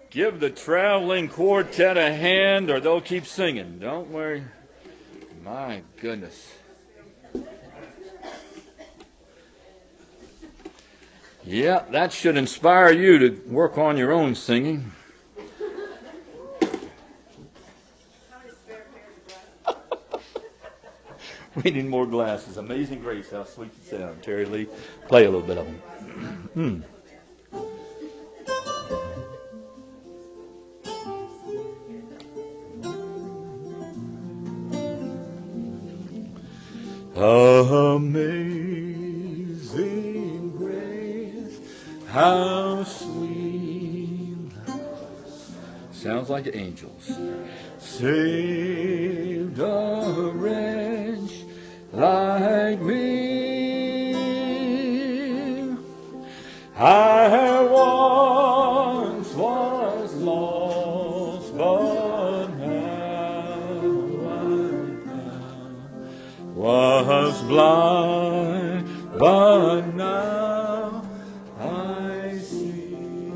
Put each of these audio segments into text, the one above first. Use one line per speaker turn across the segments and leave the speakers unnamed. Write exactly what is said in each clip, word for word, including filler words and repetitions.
Give the traveling quartet a hand or they'll keep singing. Don't worry. My goodness. Yeah, that should inspire you to work on your own singing. We need more glasses. Amazing Grace, how sweet it sounds. Terry Lee, play a little bit of them. mm. Amazing grace, how sweet. Sounds like angels. Saved a wretch like me. I once was lost, but now I'm found. Was blind, but now I see.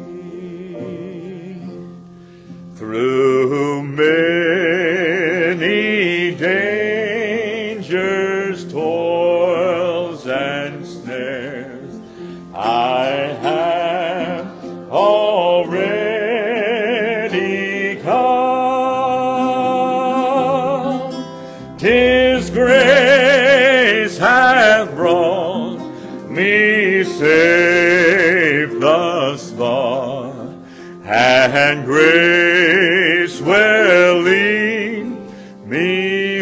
Through many dangers, toils, and snares, I have already come. 'Tis grace hath brought me safe thus far, and grace will lead me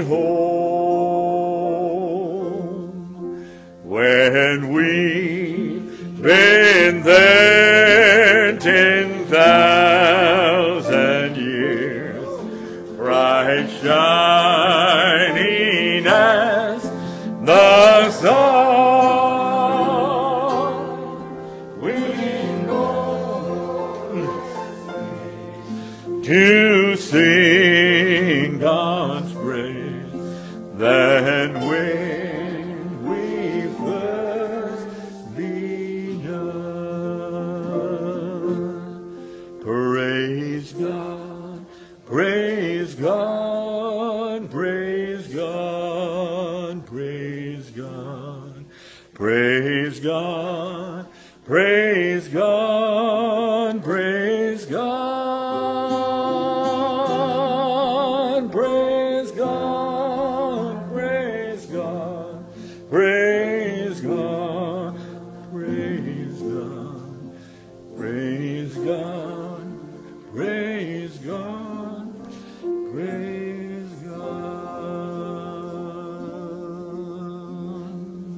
home. When we've been there ten thousand years, bright shining as the sun, we know to sing God's praise. Then when we first begun, praise God, praise God, praise God, praise God, praise God, praise God, praise God, praise God, praise God, praise God, praise God, praise God, praise God, praise God.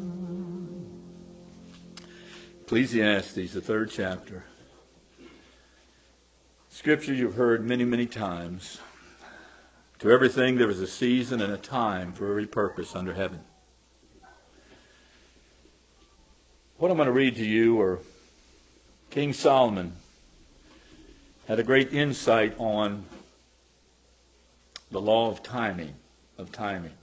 Ecclesiastes, the third chapter. Scripture you've heard many, many times. To everything there is a season and a time for every purpose under heaven. What I'm going to read to you are King Solomon had a great insight on the law of timing, of timing.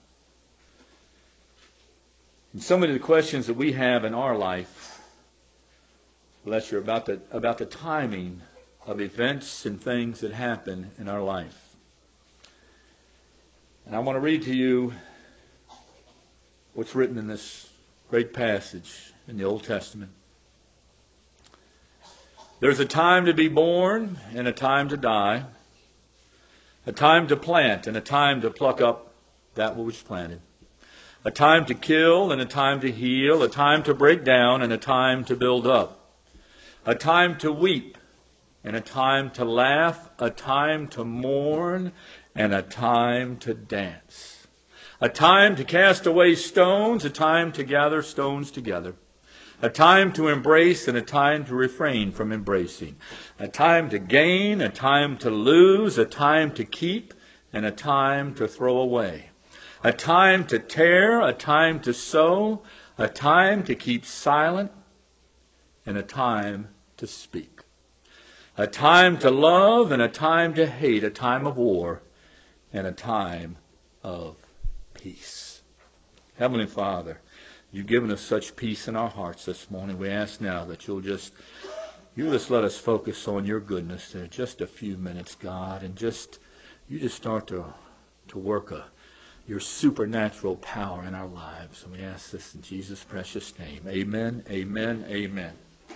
And so many of the questions that we have in our life, bless you, about the, about the timing of events and things that happen in our life. And I want to read to you what's written in this great passage in the Old Testament. There's a time to be born and a time to die, a time to plant and a time to pluck up that which was planted, a time to kill and a time to heal, a time to break down and a time to build up, a time to weep and a time to laugh, a time to mourn and a time to dance, a time to cast away stones, a time to gather stones together, a time to embrace and a time to refrain from embracing, a time to gain, a time to lose, a time to keep and a time to throw away, a time to tear, a time to sow, a time to keep silent and a time to speak, a time to love and a time to hate, a time of war and a time of peace. Heavenly Father, you've given us such peace in our hearts this morning. We ask now that you'll just You just let us focus on your goodness in just a few minutes, God, and just you just start to to work a, your supernatural power in our lives. And we ask this in Jesus' precious name. Amen, amen, amen.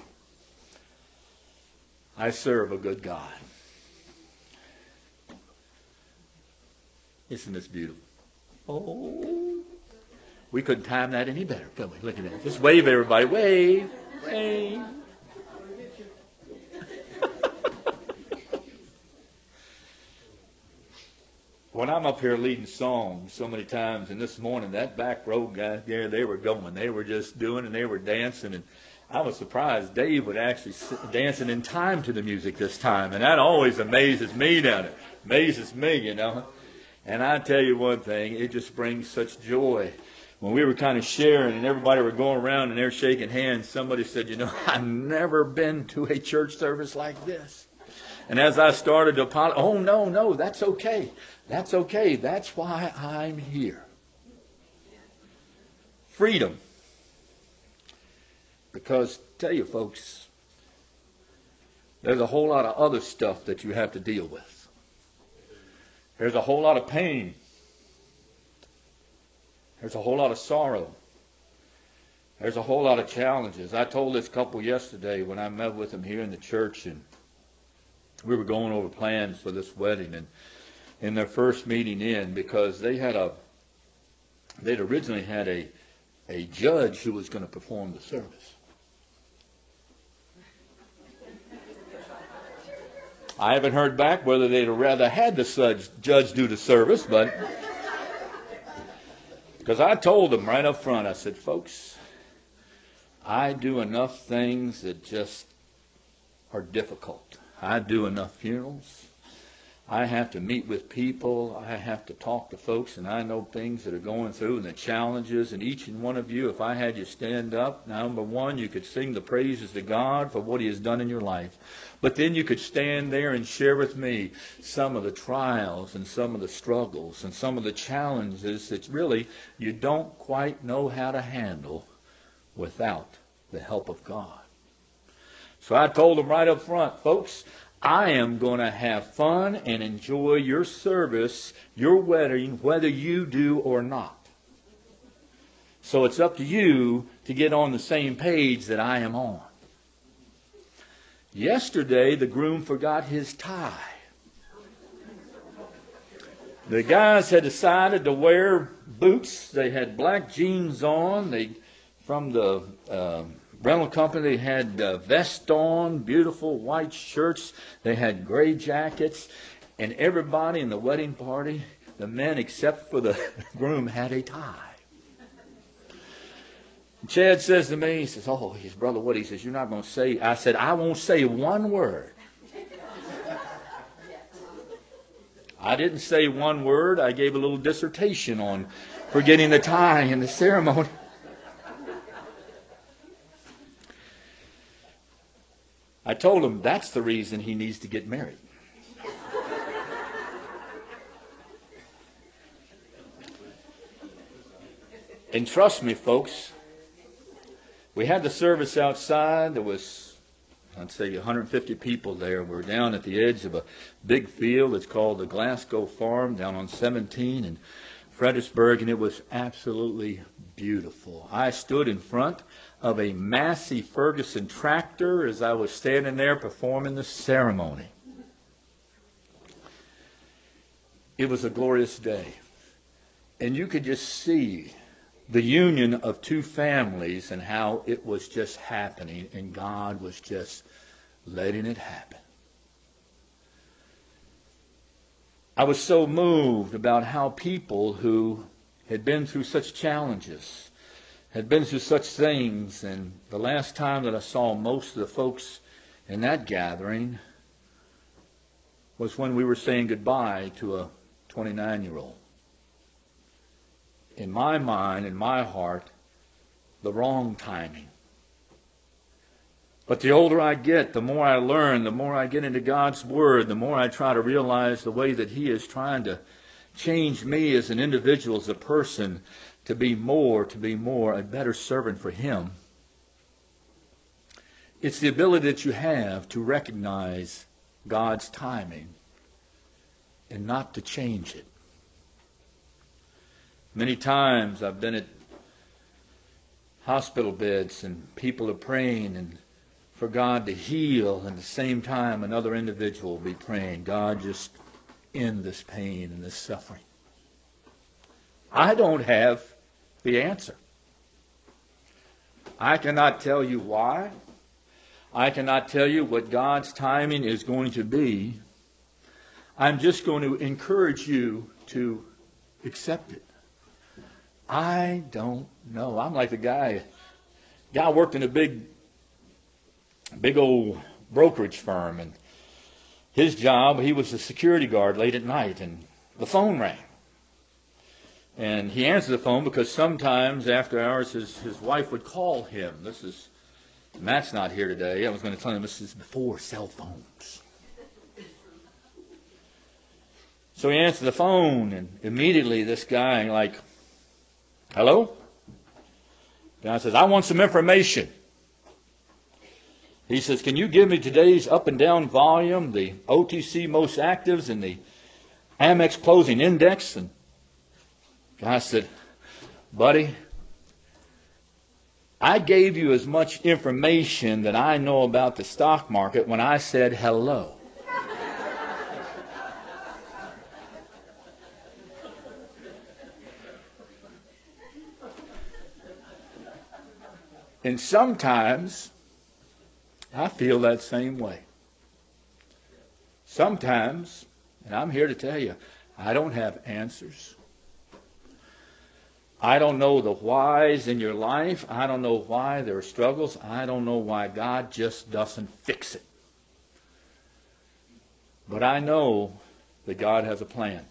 I serve a good God. Isn't this beautiful? Oh, we couldn't time that any better, could we? Look at that. Just wave, everybody. Wave, wave. When I'm up here leading songs so many times, and this morning, that back row guy there, they were going. They were just doing, and they were dancing. And I was surprised Dave would actually sit dancing in time to the music this time. And that always amazes me down there. Amazes me, you know. And I tell you one thing, it just brings such joy. When we were kind of sharing and everybody were going around and they're shaking hands, somebody said, you know, I've never been to a church service like this. And as I started to apologize, oh, no, no, that's okay. That's okay. That's why I'm here. Freedom. Because, tell you folks, there's a whole lot of other stuff that you have to deal with. There's a whole lot of pain. There's a whole lot of sorrow. There's a whole lot of challenges. I told this couple yesterday when I met with them here in the church, and we were going over plans for this wedding, and in their first meeting in, because they had a, they'd originally had a, a judge who was going to perform the service. I haven't heard back whether they'd rather had the judge do the service, but because I told them right up front, I said, folks, I do enough things that just are difficult. I do enough funerals. I have to meet with people. I have to talk to folks, and I know things that are going through and the challenges. And each and one of you, if I had you stand up, number one, you could sing the praises to God for what He has done in your life. But then you could stand there and share with me some of the trials and some of the struggles and some of the challenges that really you don't quite know how to handle without the help of God. So I told them right up front, folks, I am going to have fun and enjoy your service, your wedding, whether you do or not. So it's up to you to get on the same page that I am on. Yesterday, the groom forgot his tie. The guys had decided to wear boots. They had black jeans on. They, from the uh, rental company, they had uh, vests on, beautiful white shirts. They had gray jackets. And everybody in the wedding party, the men except for the groom, had a tie. And Chad says to me, he says, oh, his brother Woody, he says, you're not going to say. I said, I won't say one word. I didn't say one word. I gave a little dissertation on forgetting the tie in the ceremony. I told him that's the reason he needs to get married. And trust me, folks, we had the service outside. There was, I'd say, one hundred fifty people there. We were down at the edge of a big field. It's called the Glasgow Farm down on seventeen in Fredericksburg, and it was absolutely beautiful. I stood in front of a Massey Ferguson tractor as I was standing there performing the ceremony. It was a glorious day. And you could just see the union of two families and how it was just happening, and God was just letting it happen. I was so moved about how people who had been through such challenges, had been through such things, and the last time that I saw most of the folks in that gathering was when we were saying goodbye to a twenty-nine-year-old. In my mind, in my heart, the wrong timing. But the older I get, the more I learn, the more I get into God's Word, the more I try to realize the way that He is trying to change me as an individual, as a person, to be more, to be more, a better servant for Him. It's the ability that you have to recognize God's timing and not to change it. Many times I've been at hospital beds and people are praying and for God to heal, and at the same time another individual will be praying, God, just end this pain and this suffering. I don't have the answer. I cannot tell you why. I cannot tell you what God's timing is going to be. I'm just going to encourage you to accept it. I don't know. I'm like the guy. Guy worked in a big, big old brokerage firm, and his job, he was a security guard late at night, and the phone rang. And he answered the phone because sometimes after hours his, his wife would call him. This is, Matt's not here today. I was going to tell him this is before cell phones. So he answered the phone, and immediately this guy, like, hello? The guy says, I want some information. He says, can you give me today's up and down volume, the O T C most actives, and the Amex closing index? And the guy said, buddy, I gave you as much information that I know about the stock market when I said hello. And sometimes I feel that same way. Sometimes, and I'm here to tell you, I don't have answers. I don't know the whys in your life. I don't know why there are struggles. I don't know why God just doesn't fix it. But I know that God has a plan.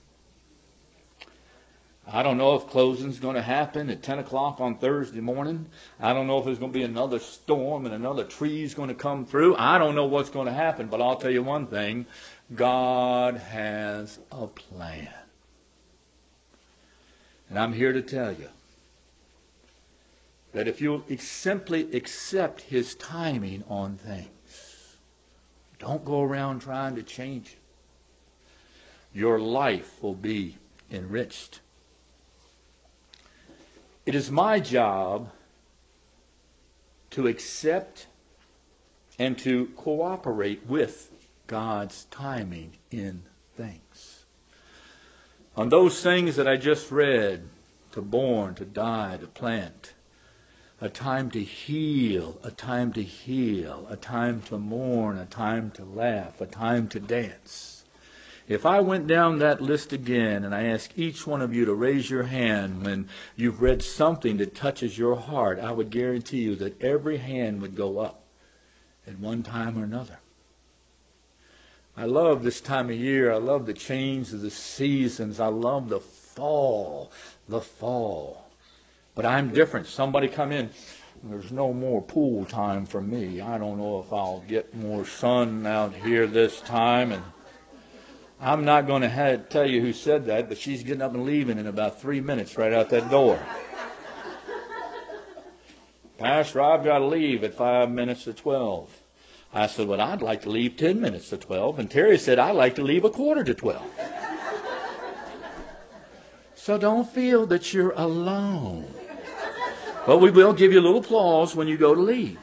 I don't know if closing's going to happen at ten o'clock on Thursday morning. I don't know if there's going to be another storm and another tree's going to come through. I don't know what's going to happen, but I'll tell you one thing. God has a plan. And I'm here to tell you that if you simply accept His timing on things, don't go around trying to change it, your life will be enriched. It is my job to accept and to cooperate with God's timing in things. On those things that I just read, to born, to die, to plant, a time to heal, a time to heal, a time to mourn, a time to laugh, a time to dance. If I went down that list again and I asked each one of you to raise your hand when you've read something that touches your heart, I would guarantee you that every hand would go up at one time or another. I love this time of year. I love the change of the seasons. I love the fall, the fall. But I'm different. Somebody come in. There's no more pool time for me. I don't know if I'll get more sun out here this time. And I'm not going to have, tell you who said that, but she's getting up and leaving in about three minutes right out that door. Pastor, I've got to leave at five minutes to twelve. I said, well, I'd like to leave ten minutes to twelve. And Terry said, I'd like to leave a quarter to twelve. So don't feel that you're alone. But we will give you a little applause when you go to leave.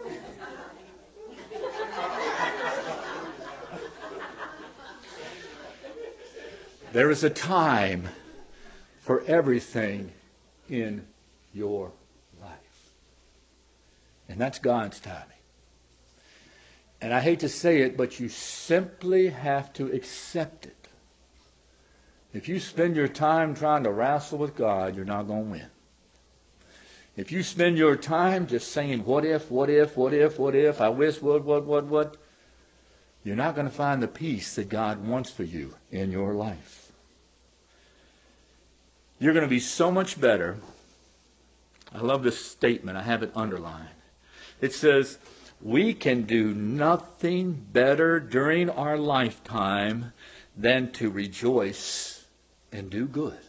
There is a time for everything in your life. And that's God's timing. And I hate to say it, but you simply have to accept it. If you spend your time trying to wrestle with God, you're not going to win. If you spend your time just saying, what if, what if, what if, what if, I wish, what, what, what, what, you're not going to find the peace that God wants for you in your life. You're going to be so much better. I love this statement. I have it underlined. It says, we can do nothing better during our lifetime than to rejoice and do good.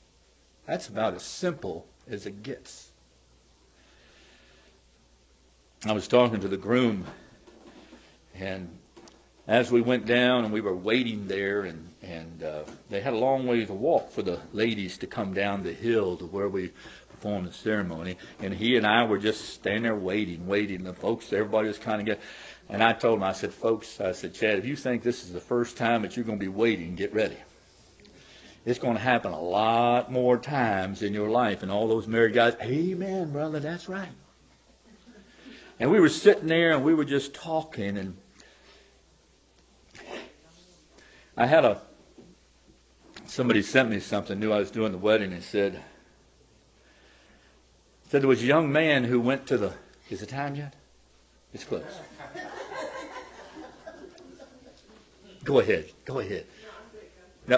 That's about as simple as it gets. I was talking to the groom, and as we went down and we were waiting there, and, and uh, they had a long way to walk for the ladies to come down the hill to where we performed the ceremony, and he and I were just standing there waiting, waiting. The folks, everybody was kind of getting, and I told him, I said, folks, I said, Chad, if you think this is the first time that you're going to be waiting, get ready. It's going to happen a lot more times in your life. And all those married guys, amen, brother, that's right. And we were sitting there and we were just talking, and I had a, somebody sent me something, knew I was doing the wedding, and said, said there was a young man who went to the, is it time yet? It's close. Go ahead, go ahead. No.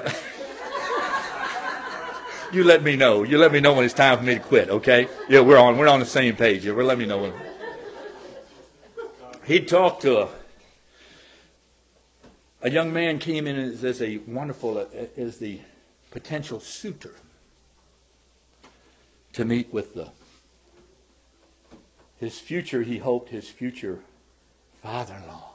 You let me know. You let me know when it's time for me to quit, okay? Yeah, we're on we're on the same page here. We're letting me know when. He talked to a, a young man came in as, as a wonderful, as the potential suitor to meet with the his future, he hoped, his future father-in-law.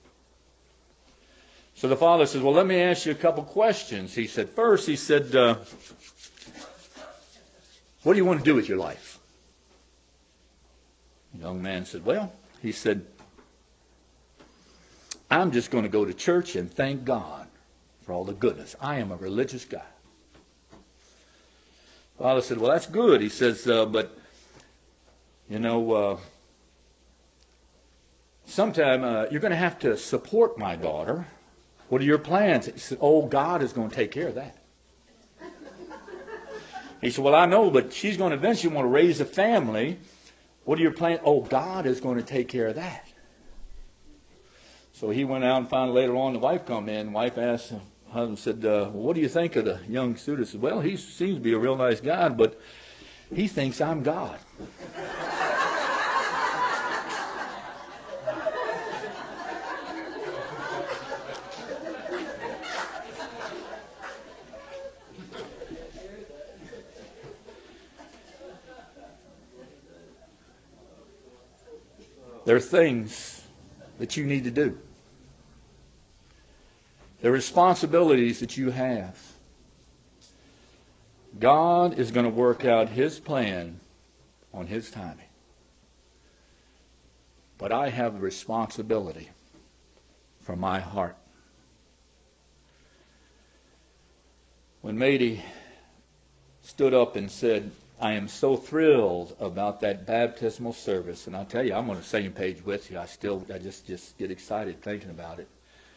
So the father says, well, let me ask you a couple questions. He said, first, he said, uh, what do you want to do with your life? The young man said, well, he said, I'm just going to go to church and thank God for all the goodness. I am a religious guy. Father said, well, that's good. He says, uh, but, you know, uh, sometime uh, you're going to have to support my daughter. What are your plans? He said, oh, God is going to take care of that. He said, well, I know, but she's going to eventually want to raise a family. What are your plans? Oh, God is going to take care of that. So he went out and found later on the wife come in. The wife asked him, husband said, uh, well, what do you think of the young student? He said, well, he seems to be a real nice guy, but he thinks I'm God. There are things that you need to do. There are responsibilities that you have. God is going to work out His plan on His timing. But I have a responsibility for my heart. When Mady stood up and said, I am so thrilled about that baptismal service, and I tell you, I'm on the same page with you. I still, I just, just get excited thinking about it.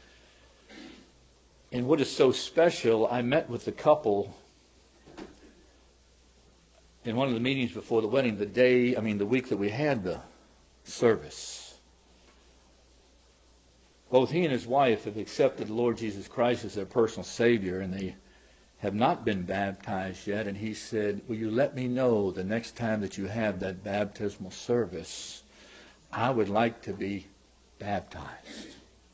And what is so special, I met with the couple in one of the meetings before the wedding, the day, I mean, the week that we had the service. Both he and his wife have accepted the Lord Jesus Christ as their personal Savior, and they have not been baptized yet. And he said, will you let me know the next time that you have that baptismal service? I would like to be baptized.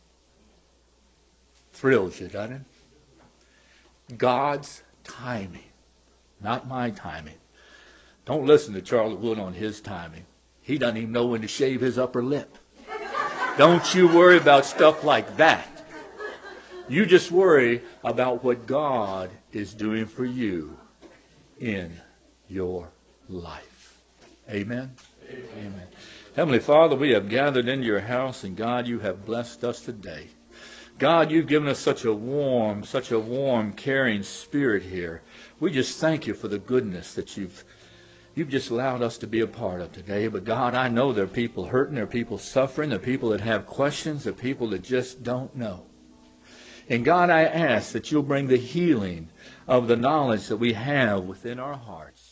Thrills you, doesn't it? God's timing, not my timing. Don't listen to Charlie Wood on his timing. He doesn't even know when to shave his upper lip. Don't you worry about stuff like that. You just worry about what God is doing for you in your life. Amen? Amen? Amen. Heavenly Father, we have gathered into your house, and God, you have blessed us today. God, you've given us such a warm, such a warm, caring spirit here. We just thank you for the goodness that you've You've just allowed us to be a part of today. But God, I know there are people hurting, there are people suffering, there are people that have questions, there are people that just don't know. And God, I ask that you'll bring the healing of the knowledge that we have within our hearts.